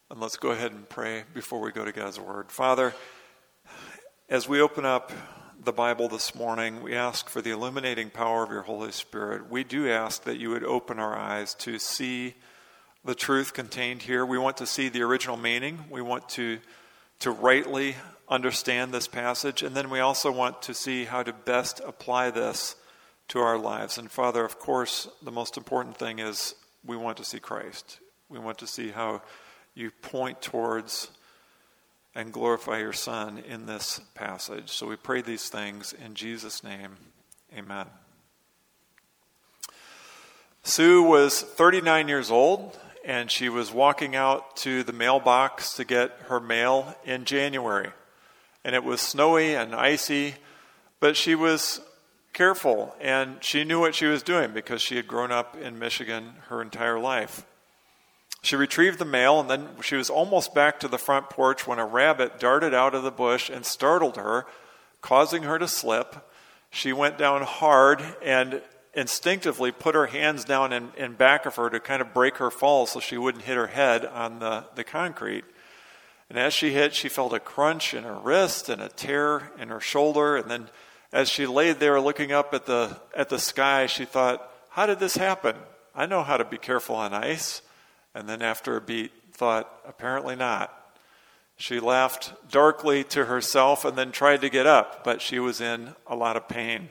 And let's go ahead and pray before we go to God's Word. Father, as we open up the Bible this morning, we ask for the illuminating power of your Holy Spirit. We do ask that you would open our eyes to see the truth contained here. We want to see the original meaning. We want to rightly understand this passage. And then we also want to see how to best apply this to our lives. And Father, of course, the most important thing is we want to see Christ. We want to see how you point towards and glorify your Son in this passage. So we pray these things in Jesus' name. Amen. Sue was 39 years old, and she was walking out to the mailbox to get her mail in January. And it was snowy and icy, but she was careful, and she knew what she was doing because she had grown up in Michigan her entire life. She retrieved the mail, and then she was almost back to the front porch when a rabbit darted out of the bush and startled her, causing her to slip. She went down hard and instinctively put her hands down in back of her to kind of break her fall so she wouldn't hit her head on the concrete. And as she hit, she felt a crunch in her wrist and a tear in her shoulder. And then as she laid there looking up at the sky, she thought, how did this happen? I know how to be careful on ice. And then after a beat, thought, apparently not. She laughed darkly to herself and then tried to get up, but she was in a lot of pain.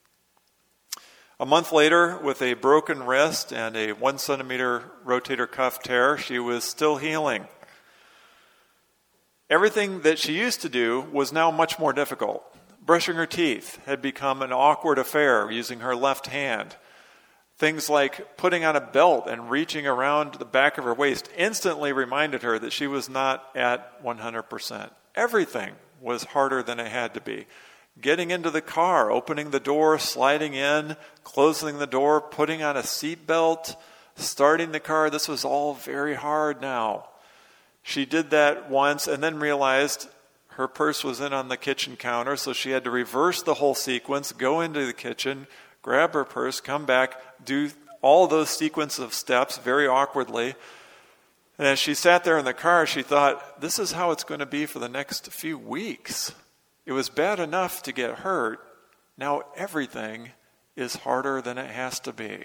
A month later, with a broken wrist and a 1 centimeter rotator cuff tear, she was still healing. Everything that she used to do was now much more difficult. Brushing her teeth had become an awkward affair using her left hand. Things like putting on a belt and reaching around the back of her waist instantly reminded her that she was not at 100%. Everything was harder than it had to be. Getting into the car, opening the door, sliding in, closing the door, putting on a seatbelt, starting the car, this was all very hard now. She did that once and then realized her purse was in on the kitchen counter, so she had to reverse the whole sequence, go into the kitchen, grab her purse, come back, do all those sequence of steps very awkwardly. And as she sat there in the car, she thought, this is how it's going to be for the next few weeks. It was bad enough to get hurt. Now everything is harder than it has to be.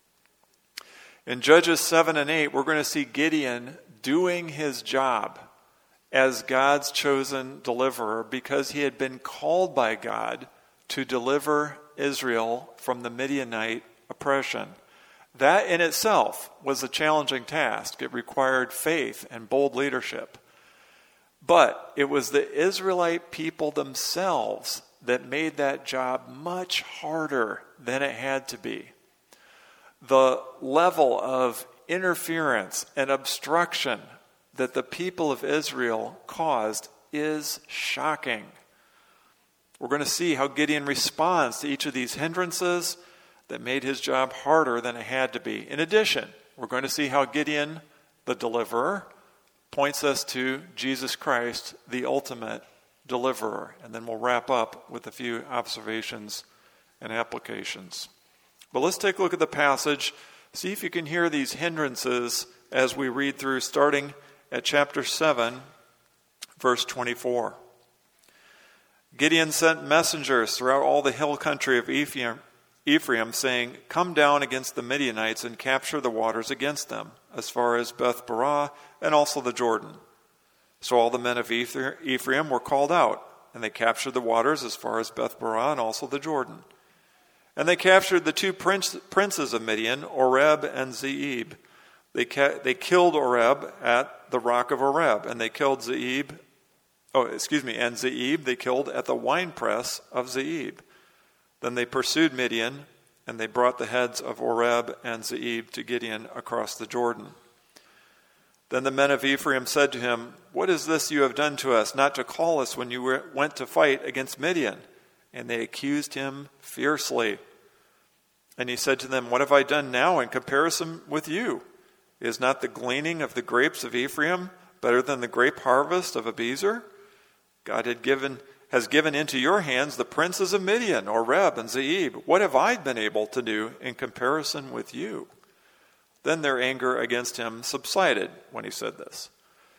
In Judges 7 and 8, we're going to see Gideon doing his job as God's chosen deliverer because he had been called by God to deliver Israel from the Midianite oppression. That in itself was a challenging task. It required faith and bold leadership. But it was the Israelite people themselves that made that job much harder than it had to be. The level of interference and obstruction that the people of Israel caused is shocking. We're going to see how Gideon responds to each of these hindrances that made his job harder than it had to be. In addition, we're going to see how Gideon, the deliverer, points us to Jesus Christ, the ultimate deliverer. And then we'll wrap up with a few observations and applications. But let's take a look at the passage, see if you can hear these hindrances as we read through, starting at chapter 7, verse 24. Gideon sent messengers throughout all the hill country of Ephraim, saying, come down against the Midianites and capture the waters against them, as far as Beth-barah and also the Jordan. So all the men of Ephraim were called out, and they captured the waters as far as Beth-barah and also the Jordan. And they captured the two princes of Midian, Oreb and Zeeb. They killed Oreb at the rock of Oreb, and they killed Zeeb. And Zeeb they killed at the winepress of Zeeb. Then they pursued Midian, and they brought the heads of Oreb and Zeeb to Gideon across the Jordan. Then the men of Ephraim said to him, what is this you have done to us, not to call us when you went to fight against Midian? And they accused him fiercely. And he said to them, what have I done now in comparison with you? Is not the gleaning of the grapes of Ephraim better than the grape harvest of Abiezer? God has given into your hands the princes of Midian, Oreb and Zeeb. What have I been able to do in comparison with you? Then their anger against him subsided when he said this.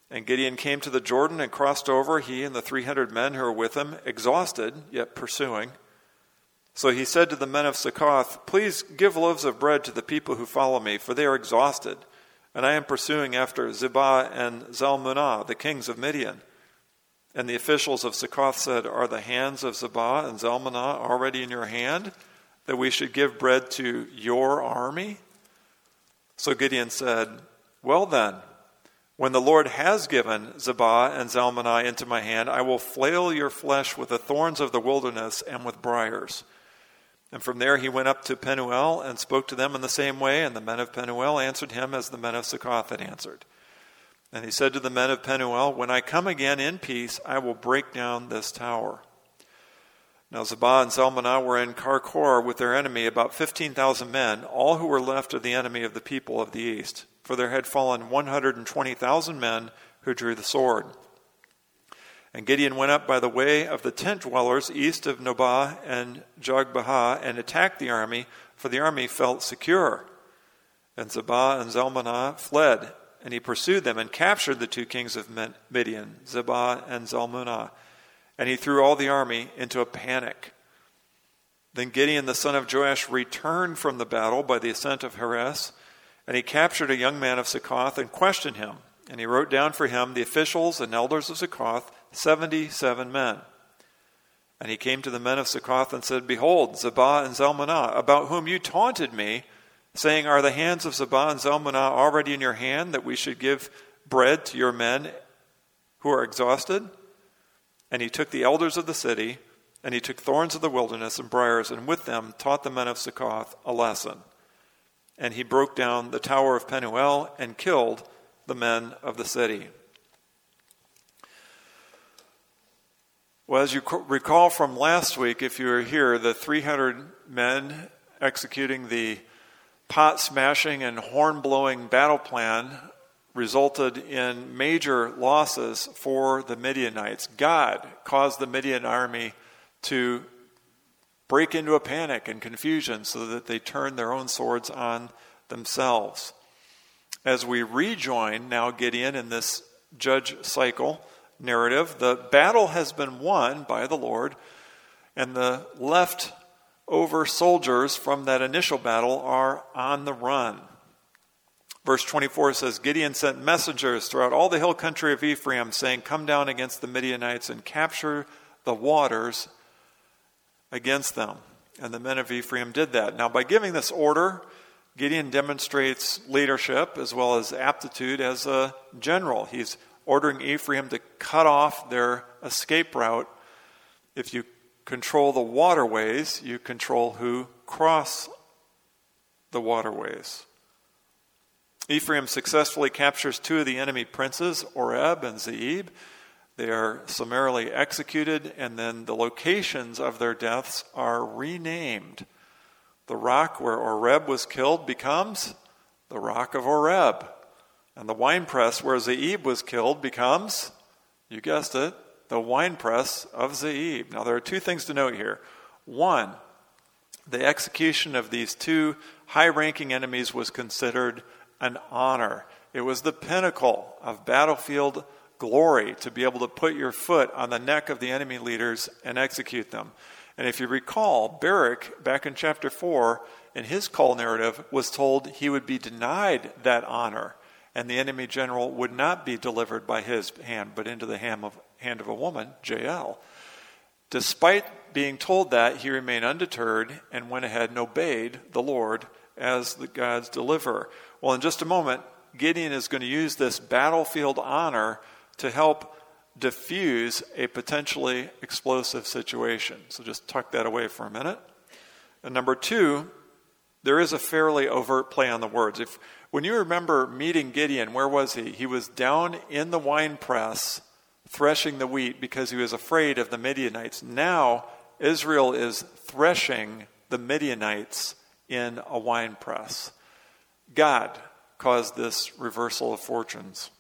And Gideon came to the Jordan and crossed over, he and the 300 men who were with him, exhausted, yet pursuing. So he said to the men of Succoth, "Please give loaves of bread to the people who follow me, for they are exhausted, and I am pursuing after Zebah and Zalmunna, the kings of Midian." And the officials of Succoth said, "Are the hands of Zebah and Zalmunna already in your hand, that we should give bread to your army?" So Gideon said, "Well then, when the Lord has given Zebah and Zalmunna into my hand, I will flail your flesh with the thorns of the wilderness and with briars." And from there he went up to Penuel and spoke to them in the same way, and the men of Penuel answered him as the men of Succoth had answered. And he said to the men of Penuel, "When I come again in peace, I will break down this tower." Now Zebah and Zalmunna were in Karkor with their enemy, about 15,000 men, all who were left of the enemy of the people of the east. For there had fallen 120,000 men who drew the sword. And Gideon went up by the way of the tent dwellers east of Nobah and Jogbehah and attacked the army, for the army felt secure. And Zebah and Zalmunna fled, and he pursued them and captured the two kings of Midian, Zebah and Zalmunna. And he threw all the army into a panic. Then Gideon the son of Joash returned from the battle by the ascent of Heres, and he captured a young man of Succoth and questioned him. And he wrote down for him the officials and elders of Succoth, 77 men. And he came to the men of Succoth and said, "Behold, Zebah and Zalmunna, about whom you taunted me, saying, 'Are the hands of Zebah and Zalmunna already in your hand, that we should give bread to your men who are exhausted?' And he took the elders of the city, and he took thorns of the wilderness and briars, and with them taught the men of Succoth a lesson. And he broke down the tower of Penuel and killed the men of the city." Well, as you recall from last week, if you were here, the 300 men executing the pot-smashing and horn-blowing battle plan resulted in major losses for the Midianites. God caused the Midian army to break into a panic and confusion so that they turned their own swords on themselves. As we rejoin now Gideon in this judge cycle narrative, the battle has been won by the Lord, and the leftover soldiers from that initial battle are on the run. Verse 24 says, Gideon sent messengers throughout all the hill country of Ephraim, saying, "Come down against the Midianites and capture the waters against them." And the men of Ephraim did that. Now, by giving this order, Gideon demonstrates leadership as well as aptitude as a general. He's ordering Ephraim to cut off their escape route. If you control the waterways, you control who cross the waterways. Ephraim successfully captures two of the enemy princes, Oreb and Zeeb. They are summarily executed, and then the locations of their deaths are renamed. The rock where Oreb was killed becomes the rock of Oreb. And the winepress where Zeeb was killed becomes, you guessed it, the winepress of Zeeb. Now there are two things to note here. One, the execution of these two high-ranking enemies was considered an honor. It was the pinnacle of battlefield glory to be able to put your foot on the neck of the enemy leaders and execute them. And if you recall, Barak, back in chapter 4, in his call narrative, was told he would be denied that honor, and the enemy general would not be delivered by his hand, but into the hand of a woman, Jael. Despite being told that, he remained undeterred and went ahead and obeyed the Lord as God's deliverer. Well, in just a moment, Gideon is going to use this battlefield honor to help diffuse a potentially explosive situation. So just tuck that away for a minute. And number two, there is a fairly overt play on the words. When you remember meeting Gideon, where was he? He was down in the winepress threshing the wheat because he was afraid of the Midianites. Now Israel is threshing the Midianites in a winepress. God caused this reversal of fortunes.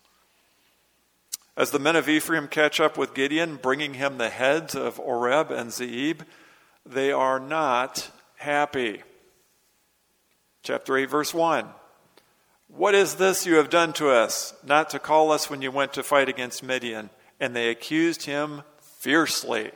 As the men of Ephraim catch up with Gideon, bringing him the heads of Oreb and Zeeb, they are not happy. Chapter 8, verse 1. "What is this you have done to us, not to call us when you went to fight against Midian?" And they accused him fiercely.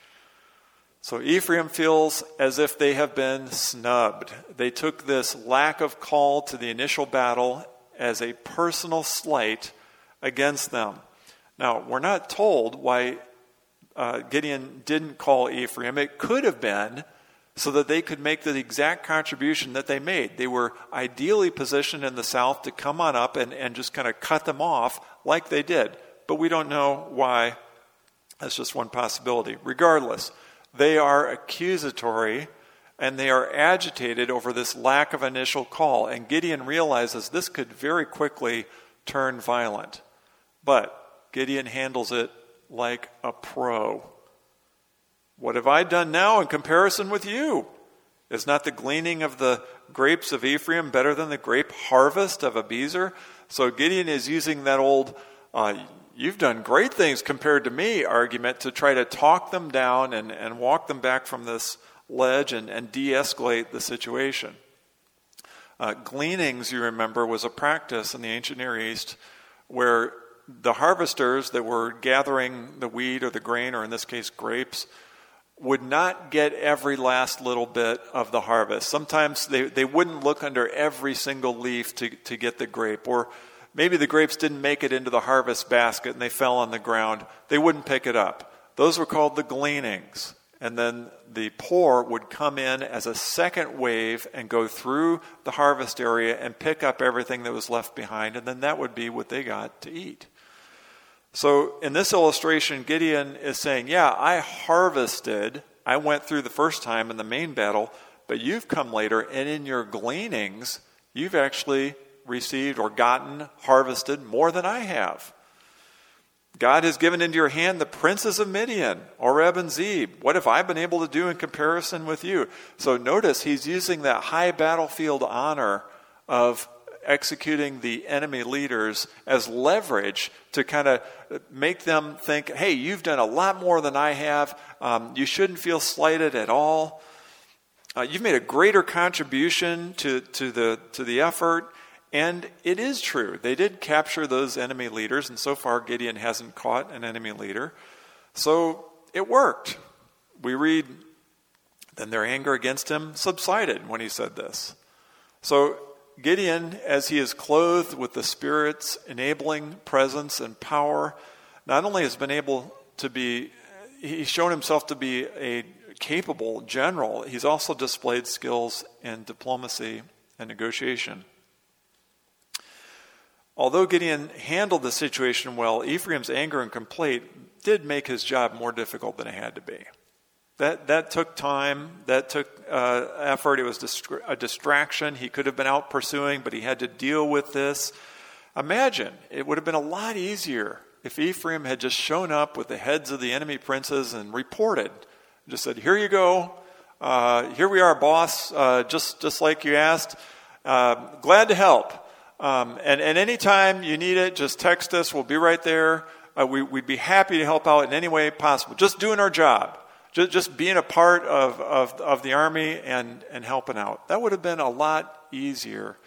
So Ephraim feels as if they have been snubbed. They took this lack of call to the initial battle as a personal slight against them. Now, we're not told why Gideon didn't call Ephraim. It could have been so that they could make the exact contribution that they made. They were ideally positioned in the south to come on up and just kind of cut them off like they did. But we don't know why. That's just one possibility. Regardless, they are accusatory and they are agitated over this lack of initial call. And Gideon realizes this could very quickly turn violent. But Gideon handles it like a pro. "What have I done now in comparison with you? Is not the gleaning of the grapes of Ephraim better than the grape harvest of Abiezer?" So Gideon is using that old, "you've done great things compared to me" argument to try to talk them down and walk them back from this ledge and de-escalate the situation. Gleanings, you remember, was a practice in the ancient Near East where the harvesters that were gathering the wheat or the grain, or in this case grapes, would not get every last little bit of the harvest. Sometimes they wouldn't look under every single leaf to get the grape, or maybe the grapes didn't make it into the harvest basket and they fell on the ground. They wouldn't pick it up. Those were called the gleanings. And then the poor would come in as a second wave and go through the harvest area and pick up everything that was left behind, and then that would be what they got to eat. So in this illustration, Gideon is saying, yeah, I harvested. I went through the first time in the main battle, but you've come later, and in your gleanings, you've actually received or gotten, harvested more than I have. God has given into your hand the princes of Midian, Oreb and Zeb. What have I been able to do in comparison with you? So notice he's using that high battlefield honor of executing the enemy leaders as leverage to kind of make them think, hey, you've done a lot more than I have. You shouldn't feel slighted at all. You've made a greater contribution to the effort. And it is true. They did capture those enemy leaders, and so far Gideon hasn't caught an enemy leader. So it worked. We read, then their anger against him subsided when he said this. So Gideon, as he is clothed with the Spirit's enabling presence and power, not only has been able to be, he's shown himself to be a capable general, he's also displayed skills in diplomacy and negotiation. Although Gideon handled the situation well, Ephraim's anger and complaint did make his job more difficult than it had to be. That took time, that took effort. It was a distraction. He could have been out pursuing, but he had to deal with this. Imagine, it would have been a lot easier if Ephraim had just shown up with the heads of the enemy princes and reported. Just said, here you go. Here we are, boss, just like you asked. Glad to help. And anytime you need it, just text us. We'll be right there. We'd be happy to help out in any way possible. Just doing our job. Just being a part of the army and helping out. That would have been a lot easier.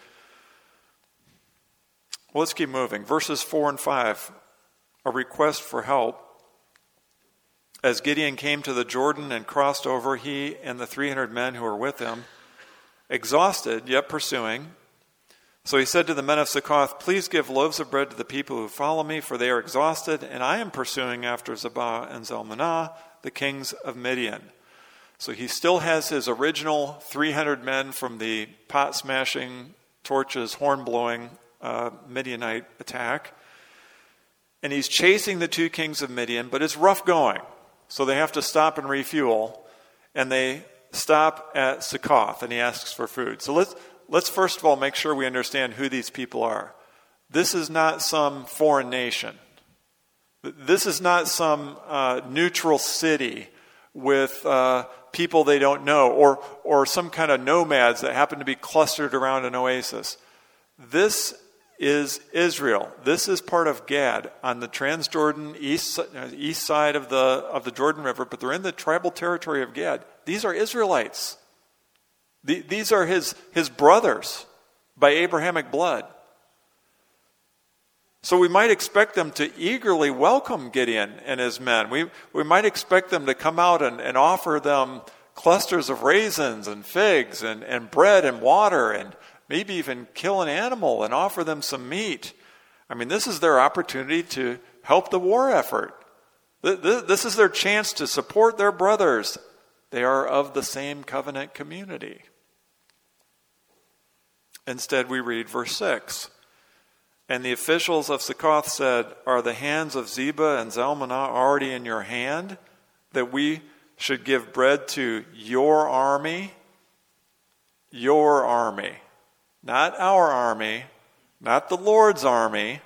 Well, let's keep moving. Verses 4 and 5, a request for help. As Gideon came to the Jordan and crossed over, he and the 300 men who were with him, exhausted yet pursuing. So he said to the men of Succoth, please give loaves of bread to the people who follow me, for they are exhausted, and I am pursuing after Zebah and Zalmunna, the kings of Midian. So he still has his original 300 men from the pot-smashing, torches, horn-blowing Midianite attack. And he's chasing the two kings of Midian, but it's rough going. So they have to stop and refuel, and they stop at Succoth, and he asks for food. So let's first of all make sure we understand who these people are. This is not some foreign nation. This is not some neutral city with people they don't know, or some kind of nomads that happen to be clustered around an oasis. This is Israel. This is part of Gad on the Transjordan east side of the Jordan River, but they're in the tribal territory of Gad. These are Israelites. These are his brothers by Abrahamic blood. So we might expect them to eagerly welcome Gideon and his men. We might expect them to come out and offer them clusters of raisins and figs and bread and water, and maybe even kill an animal and offer them some meat. I mean, this is their opportunity to help the war effort. This is their chance to support their brothers. They are of the same covenant community. Instead, we read verse 6. And the officials of Succoth said, "Are the hands of Zebah and Zalmunna already in your hand, that we should give bread to your army?" Your army. Not our army, not the Lord's army,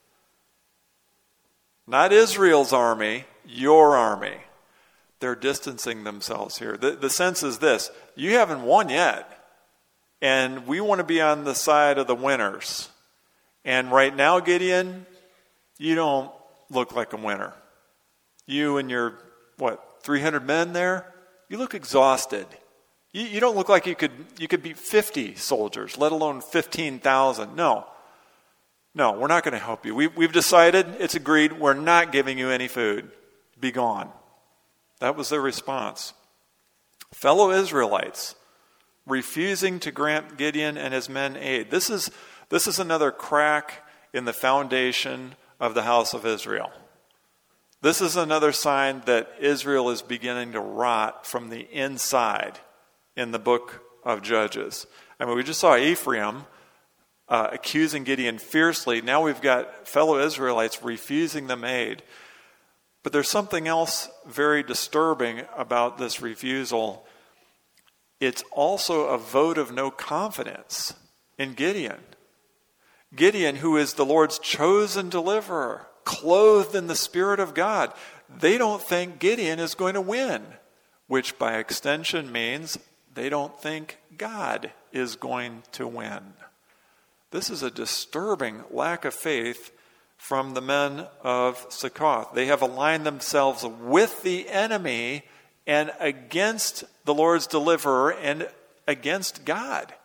not Israel's army, your army. They're distancing themselves here. The sense is this: you haven't won yet, and we want to be on the side of the winners. And right now, Gideon, you don't look like a winner. You and your, 300 men there, you look exhausted. You don't look like you could beat 50 soldiers, let alone 15,000. No, we're not going to help you. We've decided, it's agreed, we're not giving you any food. Be gone. That was their response. Fellow Israelites refusing to grant Gideon and his men aid. This is another crack in the foundation of the house of Israel. This is another sign that Israel is beginning to rot from the inside in the book of Judges. I mean, we just saw Ephraim accusing Gideon fiercely. Now we've got fellow Israelites refusing them aid. But there's something else very disturbing about this refusal. It's also a vote of no confidence in Gideon. Gideon, who is the Lord's chosen deliverer, clothed in the Spirit of God. They don't think Gideon is going to win, which by extension means they don't think God is going to win. This is a disturbing lack of faith from the men of Succoth. They have aligned themselves with the enemy and against the Lord's deliverer and against God.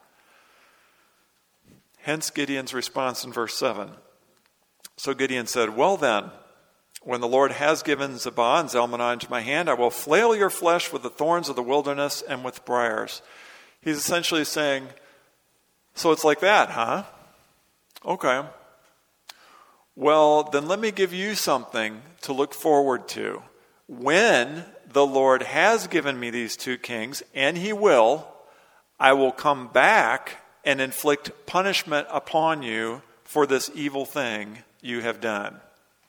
Hence Gideon's response in verse 7. So Gideon said, "Well then, when the Lord has given Zebah and Zalmunna into my hand, I will flail your flesh with the thorns of the wilderness and with briars." He's essentially saying, so it's like that, huh? Okay. Well, then let me give you something to look forward to. When the Lord has given me these two kings, and he will, I will come back and inflict punishment upon you for this evil thing you have done.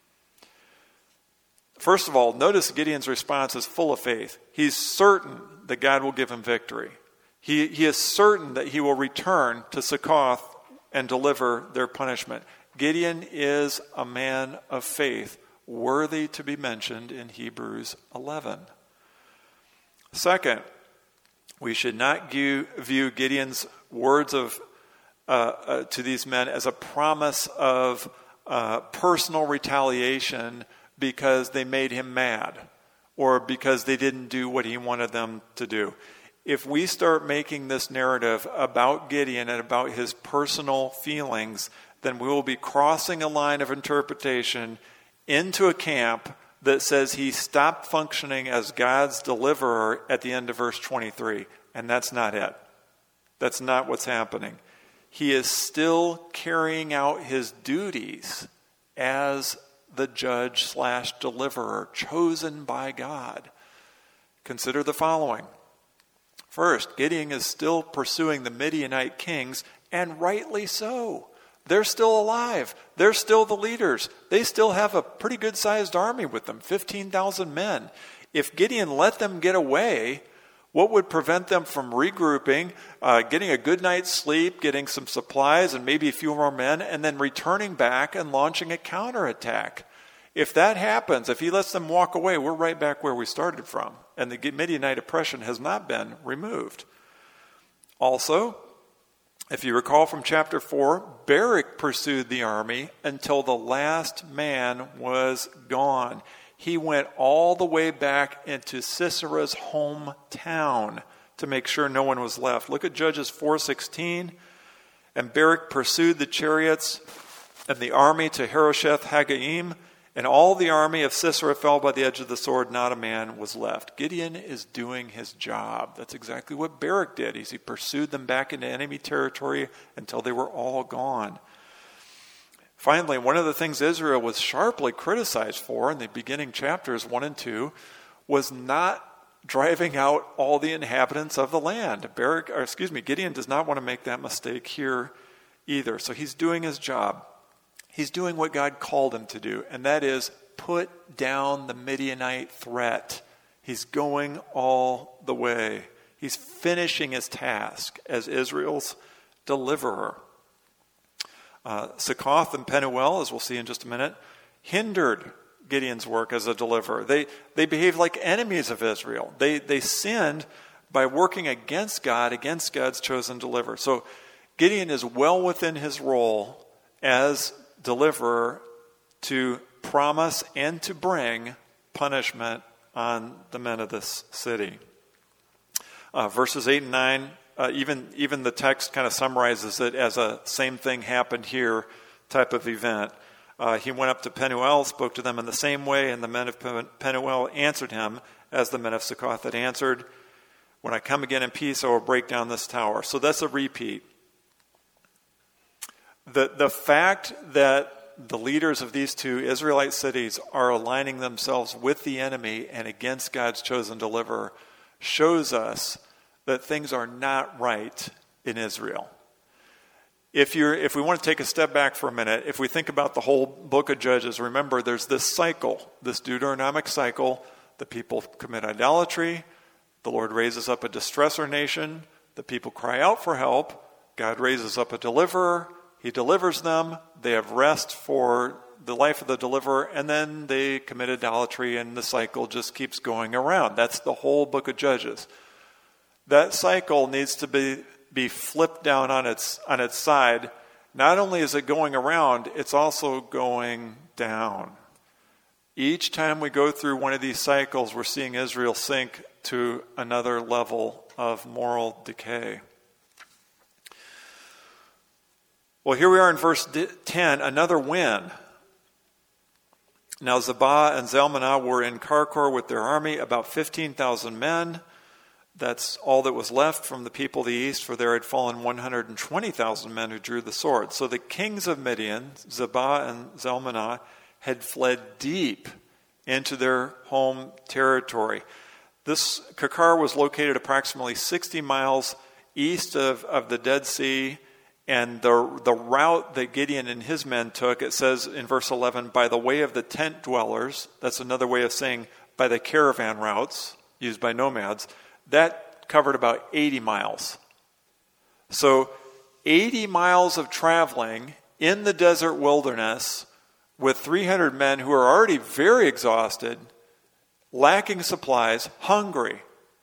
First of all, notice Gideon's response is full of faith. He's certain that God will give him victory. He is certain that he will return to Succoth and deliver their punishment. Gideon is a man of faith, worthy to be mentioned in Hebrews 11. Second, we should not view Gideon's words to these men as a promise of personal retaliation because they made him mad or because they didn't do what he wanted them to do. If we start making this narrative about Gideon and about his personal feelings, then we will be crossing a line of interpretation into a camp that says he stopped functioning as God's deliverer at the end of verse 23. And that's not it. That's not what's happening. He is still carrying out his duties as the judge/deliverer chosen by God. Consider the following. First, Gideon is still pursuing the Midianite kings, and rightly so. They're still alive. They're still the leaders. They still have a pretty good-sized army with them, 15,000 men. If Gideon let them get away, what would prevent them from regrouping, getting a good night's sleep, getting some supplies and maybe a few more men, and then returning back and launching a counterattack? If that happens, if he lets them walk away, we're right back where we started from. And the Midianite oppression has not been removed. Also, if you recall from chapter 4, Barak pursued the army until the last man was gone. He went all the way back into Sisera's hometown to make sure no one was left. Look at Judges 4:16. And Barak pursued the chariots and the army to Harosheth Hagoyim, and all the army of Sisera fell by the edge of the sword. Not a man was left. Gideon is doing his job. That's exactly what Barak did. He pursued them back into enemy territory until they were all gone. Finally, one of the things Israel was sharply criticized for in the beginning chapters 1 and 2 was not driving out all the inhabitants of the land. Gideon does not want to make that mistake here either. So he's doing his job. He's doing what God called him to do, and that is put down the Midianite threat. He's going all the way. He's finishing his task as Israel's deliverer. Succoth and Penuel, as we'll see in just a minute, hindered Gideon's work as a deliverer. They behaved like enemies of Israel. They sinned by working against God, against God's chosen deliverer. So Gideon is well within his role as deliverer to promise and to bring punishment on the men of this city. Verses 8 and 9, even the text kind of summarizes it as a same thing happened here type of event. He went up to Penuel, spoke to them in the same way, and the men of Penuel answered him as the men of Succoth had answered. When I come again in peace, I will break down this tower. So that's a repeat. The fact that the leaders of these two Israelite cities are aligning themselves with the enemy and against God's chosen deliverer shows us that things are not right in Israel. If we want to take a step back for a minute, if we think about the whole book of Judges, remember there's this cycle, this Deuteronomic cycle. The people commit idolatry. The Lord raises up a distressor nation. The people cry out for help. God raises up a deliverer. He delivers them. They have rest for the life of the deliverer, and then they commit idolatry, and the cycle just keeps going around. That's the whole book of Judges. That cycle needs to be flipped down on its side. Not only is it going around, it's also going down. Each time we go through one of these cycles, we're seeing Israel sink to another level of moral decay. Well, here we are in verse 10, another win. Now Zebah and Zalmunna were in Karkor with their army, about 15,000 men. That's all that was left from the people of the east, for there had fallen 120,000 men who drew the sword. So the kings of Midian, Zebah and Zalmunna, had fled deep into their home territory. This Karkor was located approximately 60 miles east of the Dead Sea, and the route that Gideon and his men took, it says in verse 11, by the way of the tent dwellers. That's another way of saying by the caravan routes used by nomads. That covered about 80 miles. So 80 miles of traveling in the desert wilderness with 300 men who are already very exhausted, lacking supplies, hungry.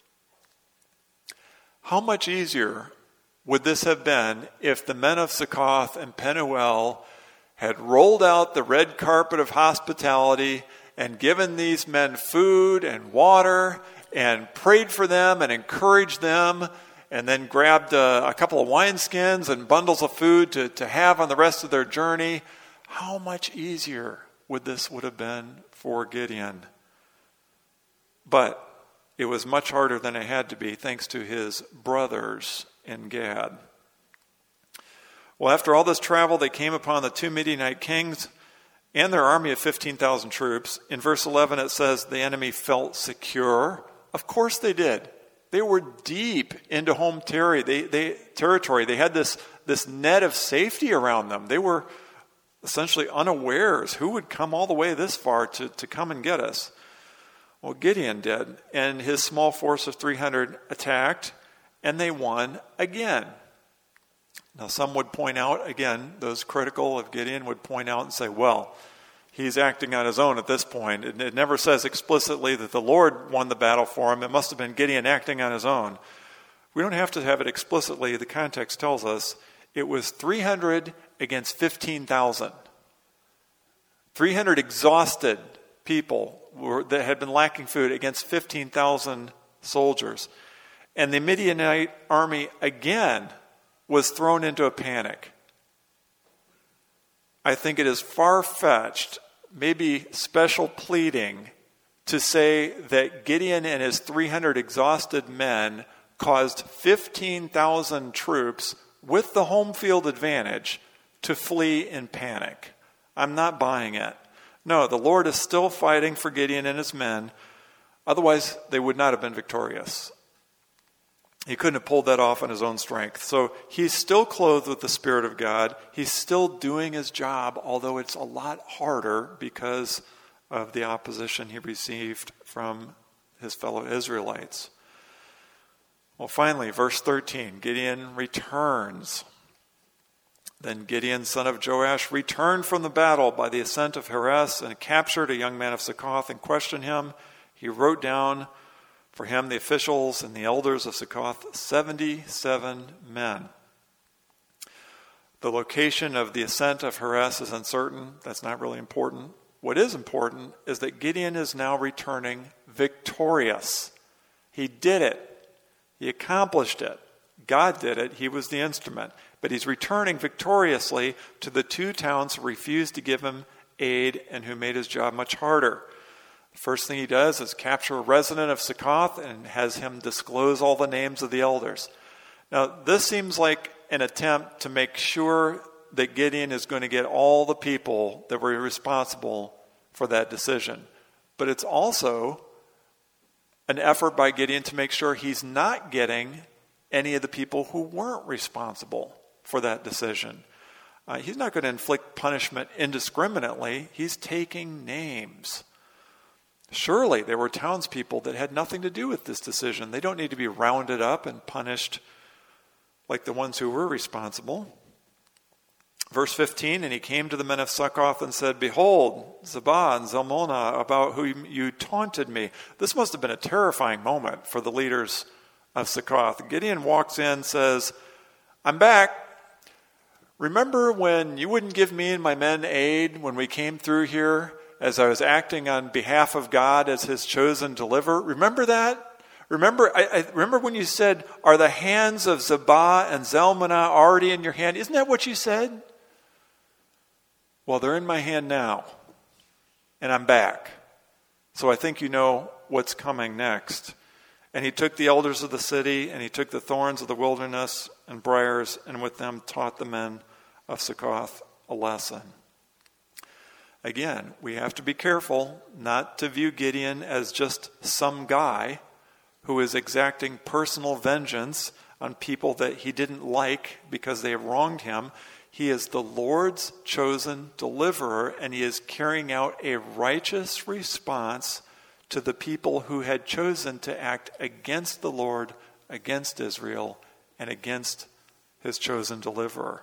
How much easier would this have been if the men of Succoth and Penuel had rolled out the red carpet of hospitality and given these men food and water and prayed for them and encouraged them, and then grabbed a couple of wineskins and bundles of food to have on the rest of their journey? How much easier would this would have been for Gideon? But it was much harder than it had to be, thanks to his brothers in Gad. Well, after all this travel, they came upon the two Midianite kings and their army of 15,000 troops. In verse 11, it says the enemy felt secure. Of course they did. They were deep into home territory. They had this net of safety around them. They were essentially unawares. Who would come all the way this far to come and get us? Well, Gideon did, and his small force of 300 attacked, and they won again. Now, some would point out, again, those critical of Gideon would point out and say, well, he's acting on his own at this point. It never says explicitly that the Lord won the battle for him. It must have been Gideon acting on his own. We don't have to have it explicitly. The context tells us it was 300 against 15,000. 300 exhausted people that had been lacking food against 15,000 soldiers. And the Midianite army again was thrown into a panic. I think it is far-fetched, maybe special pleading, to say that Gideon and his 300 exhausted men caused 15,000 troops with the home field advantage to flee in panic. I'm not buying it. No, the Lord is still fighting for Gideon and his men. Otherwise, they would not have been victorious. He couldn't have pulled that off on his own strength. So he's still clothed with the Spirit of God. He's still doing his job, although it's a lot harder because of the opposition he received from his fellow Israelites. Well, finally, verse 13, Gideon returns. Then Gideon, son of Joash, returned from the battle by the ascent of Heres and captured a young man of Succoth and questioned him. He wrote down for him the officials and the elders of Succoth, 77 men. The location of the ascent of Heres is uncertain. That's not really important. What is important is that Gideon is now returning victorious. He did it. He accomplished it. God did it. He was the instrument. But he's returning victoriously to the two towns who refused to give him aid and who made his job much harder. The first thing he does is capture a resident of Succoth and has him disclose all the names of the elders. Now, this seems like an attempt to make sure that Gideon is going to get all the people that were responsible for that decision. But it's also an effort by Gideon to make sure he's not getting any of the people who weren't responsible for that decision. He's not going to inflict punishment indiscriminately. He's taking names. Surely there were townspeople that had nothing to do with this decision. They don't need to be rounded up and punished like the ones who were responsible. Verse 15, and he came to the men of Succoth and said, Behold, Zebah and Zalmunna, about whom you taunted me. This must have been a terrifying moment for the leaders of Succoth. Gideon walks in, says, I'm back. Remember when you wouldn't give me and my men aid when we came through here as I was acting on behalf of God as his chosen deliverer? Remember that? Remember, I remember when you said, are the hands of Zebah and Zalmunna already in your hand? Isn't that what you said? Well, they're in my hand now, and I'm back. So I think you know what's coming next. And he took the elders of the city, and he took the thorns of the wilderness and briars, and with them taught the men of Succoth a lesson. Again, we have to be careful not to view Gideon as just some guy who is exacting personal vengeance on people that he didn't like because they have wronged him. He is the Lord's chosen deliverer, and he is carrying out a righteous response to the people who had chosen to act against the Lord, against Israel, and against his chosen deliverer.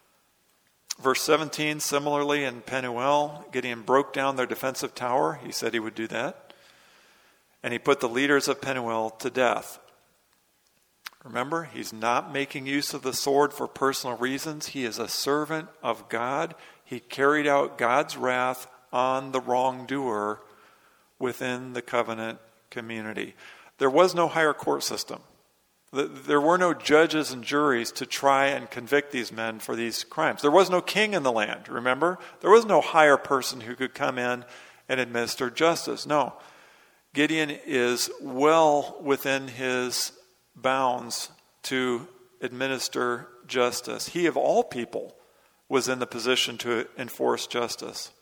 Verse 17, similarly in Penuel, Gideon broke down their defensive tower. He said he would do that. And he put the leaders of Penuel to death. Remember, he's not making use of the sword for personal reasons. He is a servant of God. He carried out God's wrath on the wrongdoer within the covenant community. There was no higher court system. There were no judges and juries to try and convict these men for these crimes. There was no king in the land, remember? There was no higher person who could come in and administer justice. No. Gideon is well within his bounds to administer justice. He, of all people, was in the position to enforce justice.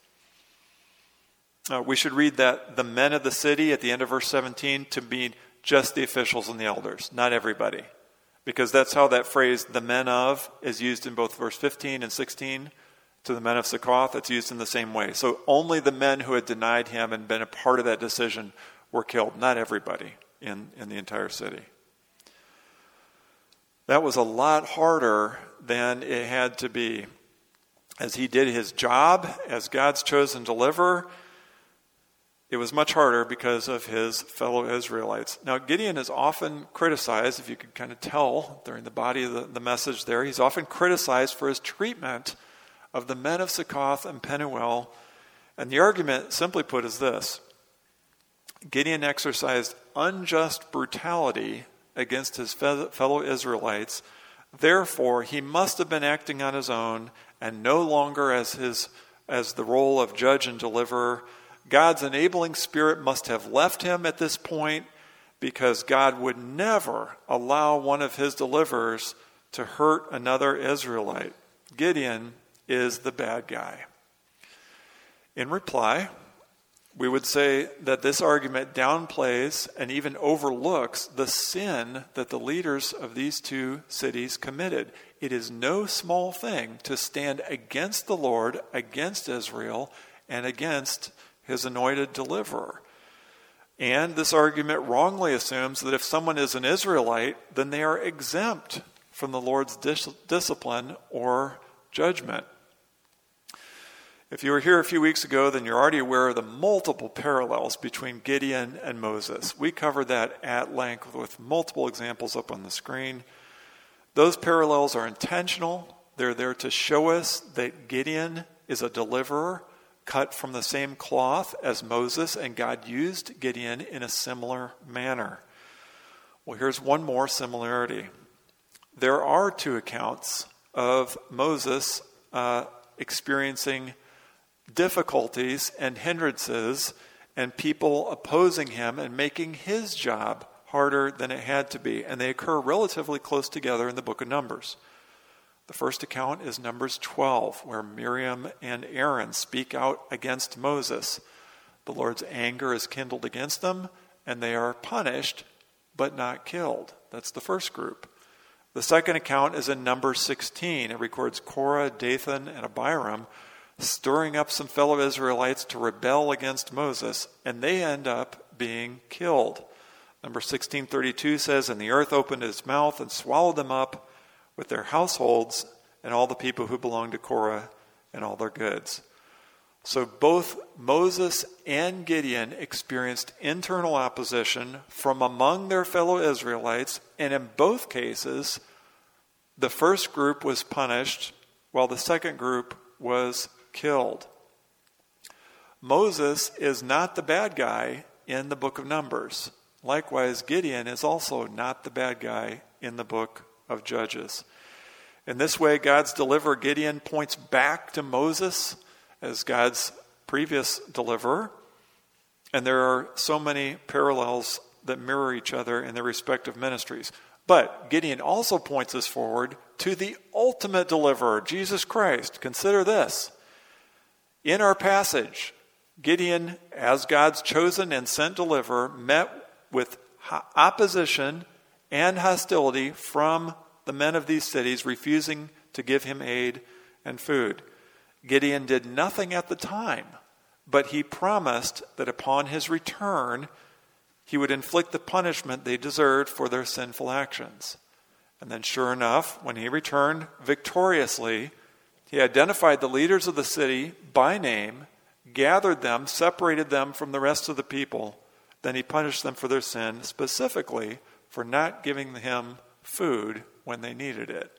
We should read that the men of the city at the end of verse 17 to mean just the officials and the elders, not everybody. Because that's how that phrase, the men of, is used in both verse 15 and 16. To the men of Succoth, it's used in the same way. So only the men who had denied him and been a part of that decision were killed, not everybody in the entire city. That was a lot harder than it had to be. As he did his job as God's chosen deliverer, it was much harder because of his fellow Israelites. Now, Gideon is often criticized, if you could kind of tell during the body of the message there, he's often criticized for his treatment of the men of Succoth and Penuel. And the argument, simply put, is this. Gideon exercised unjust brutality against his fellow Israelites. Therefore, he must have been acting on his own, and no longer as the role of judge and deliverer. God's enabling spirit must have left him at this point, because God would never allow one of his deliverers to hurt another Israelite. Gideon is the bad guy. In reply, we would say that this argument downplays and even overlooks the sin that the leaders of these two cities committed. It is no small thing to stand against the Lord, against Israel, and against his anointed deliverer. And this argument wrongly assumes that if someone is an Israelite, then they are exempt from the Lord's discipline or judgment. If you were here a few weeks ago, then you're already aware of the multiple parallels between Gideon and Moses. We covered that at length with multiple examples up on the screen. Those parallels are intentional. They're there to show us that Gideon is a deliverer cut from the same cloth as Moses, and God used Gideon in a similar manner. Well, here's one more similarity. There are two accounts of Moses experiencing difficulties and hindrances and people opposing him and making his job harder than it had to be. And they occur relatively close together in the book of Numbers. The first account is Numbers 12, where Miriam and Aaron speak out against Moses. The Lord's anger is kindled against them, and they are punished, but not killed. That's the first group. The second account is in Numbers 16. It records Korah, Dathan, and Abiram stirring up some fellow Israelites to rebel against Moses, and they end up being killed. Numbers 16:32 says, "And the earth opened its mouth and swallowed them up with their households and all the people who belonged to Korah and all their goods." So both Moses and Gideon experienced internal opposition from among their fellow Israelites, and in both cases, the first group was punished while the second group was killed. Moses is not the bad guy in the book of Numbers. Likewise, Gideon is also not the bad guy in the book of Judges. In this way, God's deliverer Gideon points back to Moses as God's previous deliverer, and there are so many parallels that mirror each other in their respective ministries. But Gideon also points us forward to the ultimate deliverer, Jesus Christ. Consider this. In our passage, Gideon, as God's chosen and sent deliverer, met with opposition and hostility from the men of these cities, refusing to give him aid and food. Gideon did nothing at the time, but he promised that upon his return, he would inflict the punishment they deserved for their sinful actions. And then sure enough, when he returned victoriously, he identified the leaders of the city by name, gathered them, separated them from the rest of the people. Then he punished them for their sin, specifically for not giving him food when they needed it.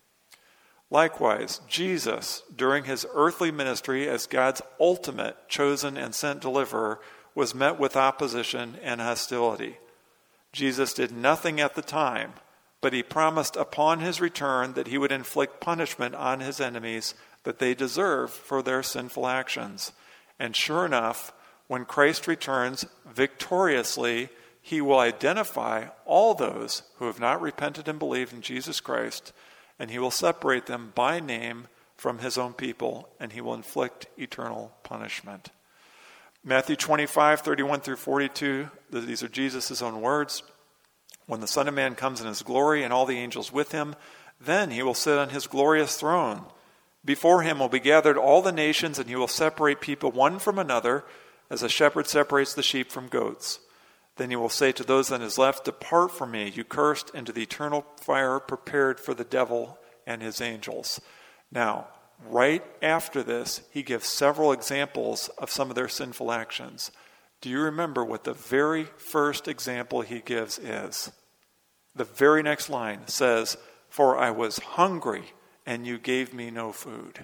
Likewise, Jesus, during his earthly ministry as God's ultimate chosen and sent deliverer, was met with opposition and hostility. Jesus did nothing at the time, but he promised upon his return that he would inflict punishment on his enemies that they deserved for their sinful actions. And sure enough, when Christ returns victoriously, he will identify all those who have not repented and believed in Jesus Christ, and he will separate them by name from his own people, and he will inflict eternal punishment. Matthew 25:31 through 42, these are Jesus' own words. "When the Son of Man comes in his glory and all the angels with him, then he will sit on his glorious throne. Before him will be gathered all the nations, and he will separate people one from another, as a shepherd separates the sheep from goats. Then he will say to those on his left, 'Depart from me, you cursed, into the eternal fire prepared for the devil and his angels.'" Now, right after this, he gives several examples of some of their sinful actions. Do you remember what the very first example he gives is? The very next line says, "For I was hungry, and you gave me no food."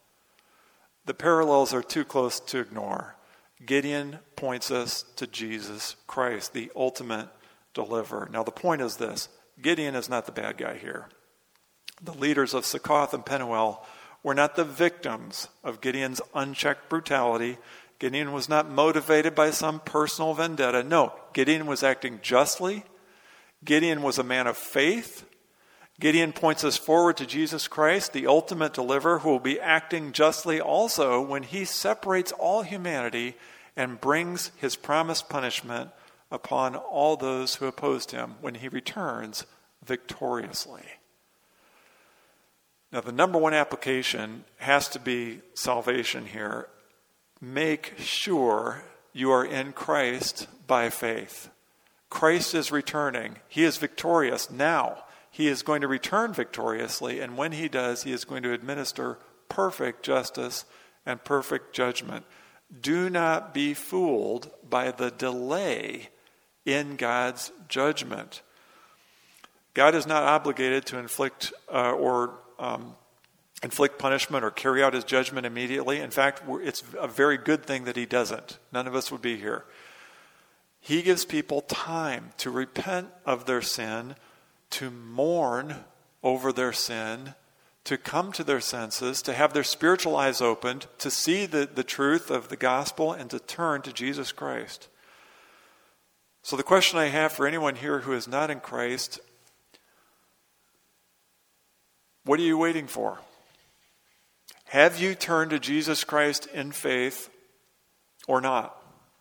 The parallels are too close to ignore. Gideon points us to Jesus Christ, the ultimate deliverer. Now the point is this: Gideon is not the bad guy here. The leaders of Succoth and Penuel were not the victims of Gideon's unchecked brutality. Gideon was not motivated by some personal vendetta. No, Gideon was acting justly. Gideon was a man of faith. Gideon points us forward to Jesus Christ, the ultimate deliverer, who will be acting justly also when he separates all humanity and brings his promised punishment upon all those who opposed him when he returns victoriously. Now, the number one application has to be salvation here. Make sure you are in Christ by faith. Christ is returning. He is victorious now. He is going to return victoriously, and when he does, he is going to administer perfect justice and perfect judgment. Do not be fooled by the delay in God's judgment. God is not obligated to inflict punishment or carry out his judgment immediately. In fact, it's a very good thing that he doesn't. None of us would be here. He gives people time to repent of their sin, to mourn over their sin, to come to their senses, to have their spiritual eyes opened, to see the truth of the gospel, and to turn to Jesus Christ. So the question I have for anyone here who is not in Christ, what are you waiting for? Have you turned to Jesus Christ in faith or not?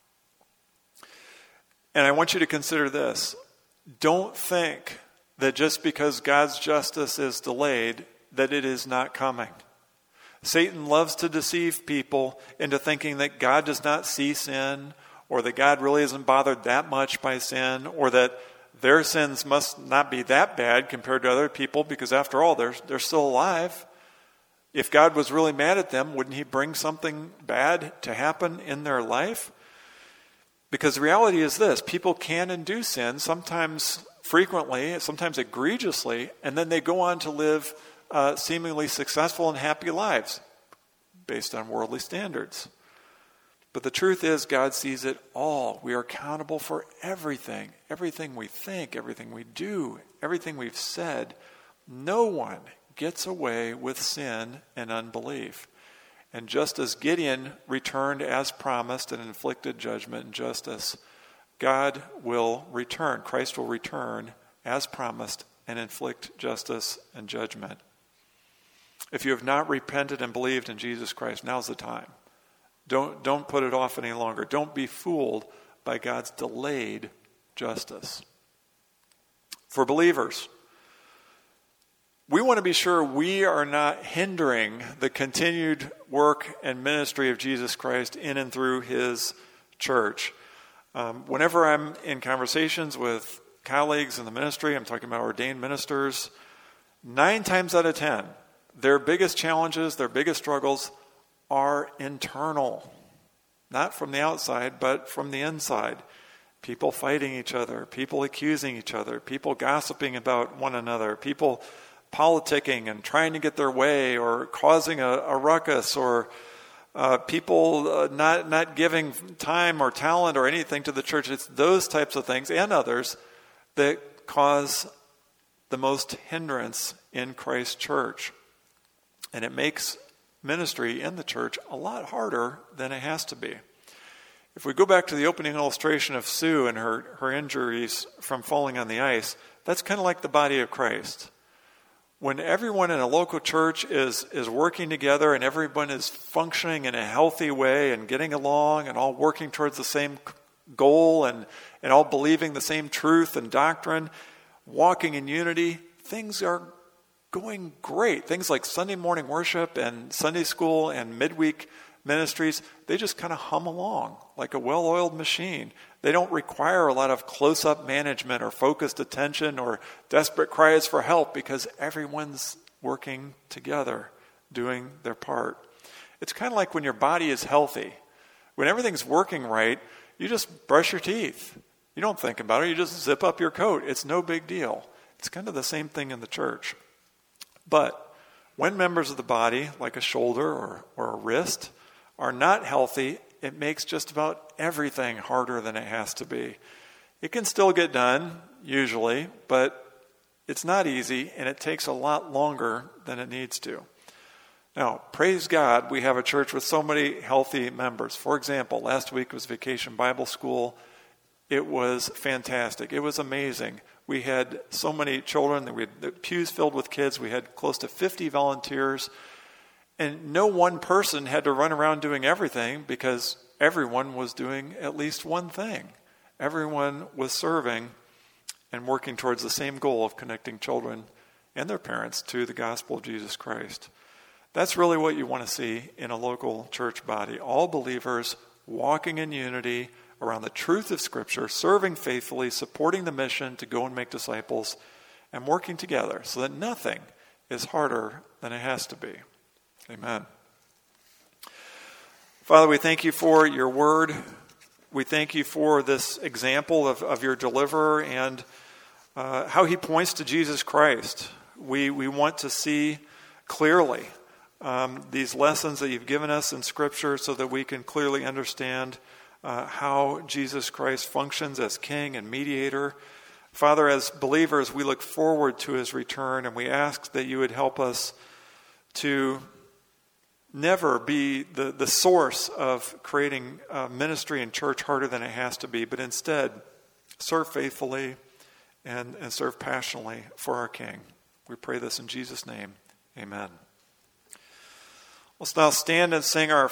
And I want you to consider this. Don't think that just because God's justice is delayed, that it is not coming. Satan loves to deceive people into thinking that God does not see sin, or that God really isn't bothered that much by sin, or that their sins must not be that bad compared to other people, because after all, they're still alive. If God was really mad at them, wouldn't he bring something bad to happen in their life? Because the reality is this: people can and do sin, sometimes frequently, sometimes egregiously, and then they go on to live seemingly successful and happy lives based on worldly standards. But the truth is, God sees it all. We are accountable for everything we think, everything we do, everything we've said. No one gets away with sin and unbelief. And just as Gideon returned as promised and inflicted judgment and justice, God will return, Christ will return as promised and inflict justice and judgment. If you have not repented and believed in Jesus Christ, now's the time. Don't put it off any longer. Don't be fooled by God's delayed justice. For believers, we want to be sure we are not hindering the continued work and ministry of Jesus Christ in and through his church. Whenever I'm in conversations with colleagues in the ministry, I'm talking about ordained ministers, 9 times out of 10, their biggest challenges, their biggest struggles are internal. Not from the outside, but from the inside. People fighting each other, people accusing each other, people gossiping about one another, people politicking and trying to get their way, or causing a ruckus, or people not giving time or talent or anything to the church. It's those types of things and others that cause the most hindrance in Christ's church. And it makes ministry in the church a lot harder than it has to be. If we go back to the opening illustration of Sue and her injuries from falling on the ice, that's kind of like the body of Christ. When everyone in a local church is working together and everyone is functioning in a healthy way and getting along and all working towards the same goal and all believing the same truth and doctrine, walking in unity, things are going great. Things like Sunday morning worship and Sunday school and midweek ministries, they just kind of hum along like a well-oiled machine. They don't require a lot of close-up management or focused attention or desperate cries for help, because everyone's working together, doing their part. It's kind of like when your body is healthy. When everything's working right, you just brush your teeth. You don't think about it. You just zip up your coat. It's no big deal. It's kind of the same thing in the church. But when members of the body, like a shoulder or a wrist, are not healthy, it makes just about everything harder than it has to be. It can still get done, usually, but it's not easy, and it takes a lot longer than it needs to. Now, praise God, we have a church with so many healthy members. For example, last week was Vacation Bible School. It was fantastic. It was amazing. We had so many children. We had the pews filled with kids. We had close to 50 volunteers. And no one person had to run around doing everything because everyone was doing at least one thing. Everyone was serving and working towards the same goal of connecting children and their parents to the gospel of Jesus Christ. That's really what you want to see in a local church body. All believers walking in unity around the truth of Scripture, serving faithfully, supporting the mission to go and make disciples, and working together so that nothing is harder than it has to be. Amen. Father, we thank you for your word. We thank you for this example of your deliverer and how he points to Jesus Christ. We want to see clearly these lessons that you've given us in Scripture so that we can clearly understand how Jesus Christ functions as King and mediator. Father, as believers, we look forward to his return, and we ask that you would help us to never be the source of creating ministry and church harder than it has to be, but instead serve faithfully and serve passionately for our King. We pray this in Jesus' name. Amen. Let's now stand and sing our